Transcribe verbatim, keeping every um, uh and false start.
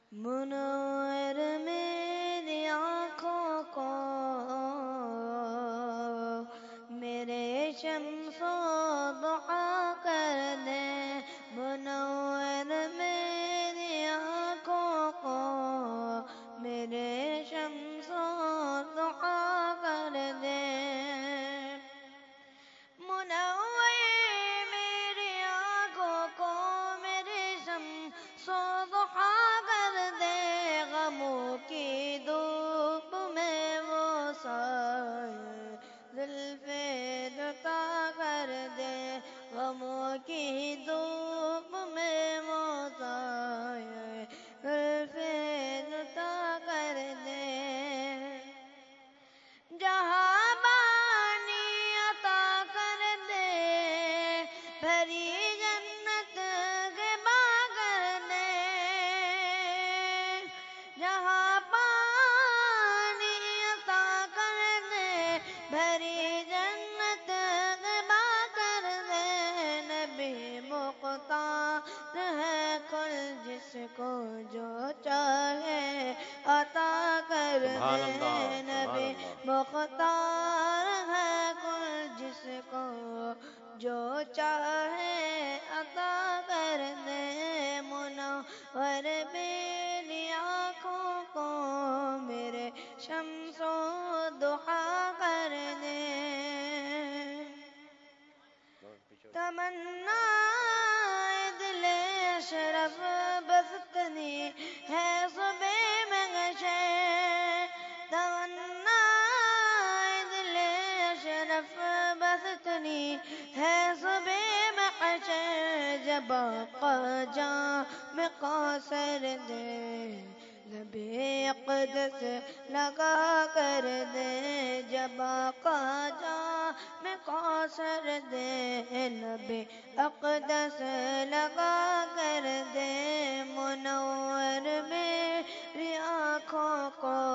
منور میری آنکھوں کو میرے شمس و ضحا کر دے، منور میری آنکھوں کو میرے شمس و ضحا کر دے، منور میری آنکھوں کو میرے شمس و ضحا کر دے، غموں کی دھوپ میں وہ سایہ زلف عطا کر دے، غموں کی دھوپ میں وہ سایہ زلف عطا کر دے، جہاں بانی عطا کر دے، بھری جنت کے باغ کر دے، جہاں پانی عطا کر دے، بھری جنت کے باغ کر دے، نبی مختار ہے کل جس کو جو چاہے عطا کر سبحان دے، اللہ، نبی سبحان اللہ۔ مختار ہے کل جس کو جو چاہے عطا کر دے، منور میری آنکھوں کو میرے شمس و ضحا کر دے، تمنا دل اشرف بس اتنی ہے صبح محشر، تمنا دل اشرف بس اتنی ہے صبح محشر، جب آقا جام کوثر دے، لبِ اقدس لگا کر دے، جب آقا جام کوثر دے، لبِ اقدس لگا کر دے، منور میری آنکھوں کو